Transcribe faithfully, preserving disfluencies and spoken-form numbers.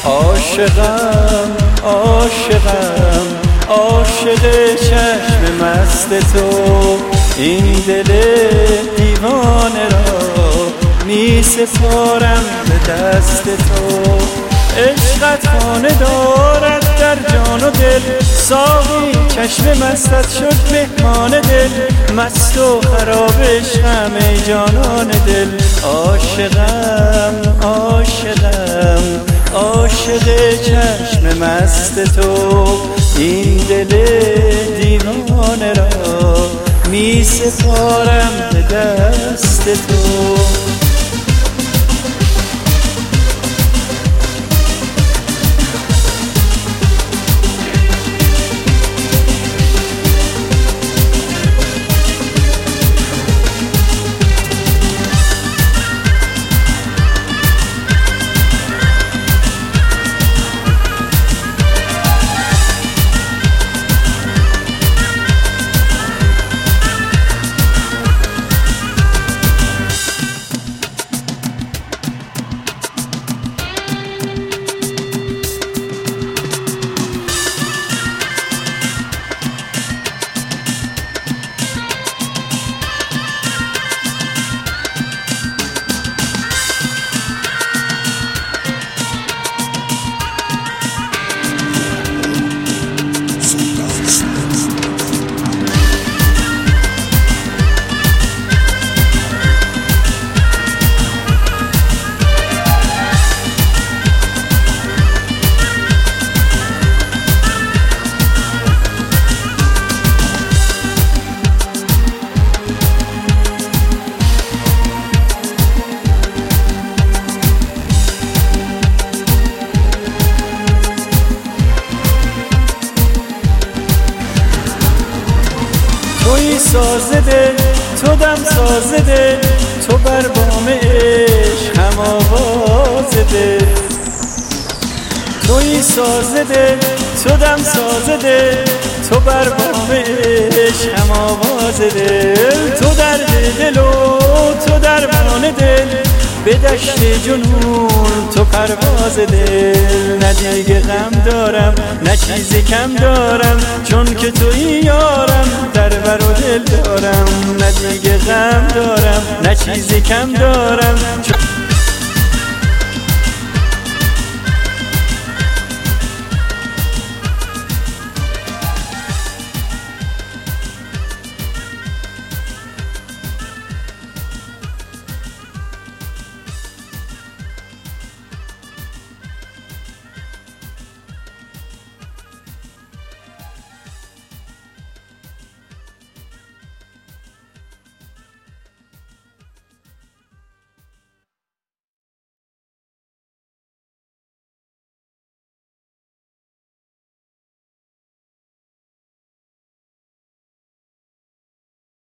عاشقم عاشقم عاشق چشم مست تو، این دل دیوانه را می سپارم به دست تو. عشقت خانه دارد در جان و دل، ساقی چشم مستت شد مهمان دل. مست و خراب عشقم ای جانان دل. عاشقم عاشقم عاشق چشم مست تو، این دل دیوانه را می سپارم به دست تو. توی سازده تو دم سازده، تو بر بام عشق هم آوازده. توی سازده تو دم سازده، تو بر بام عشق هم آوازده. تو درد دل و تو درمان دل، به دشت جنون تو پرواز دل. نه دیگه غم دارم نه چیزی کم دارم، چون که توی یارم در بر و دل دارم. نه دیگه غم دارم نه چیزی کم دارم.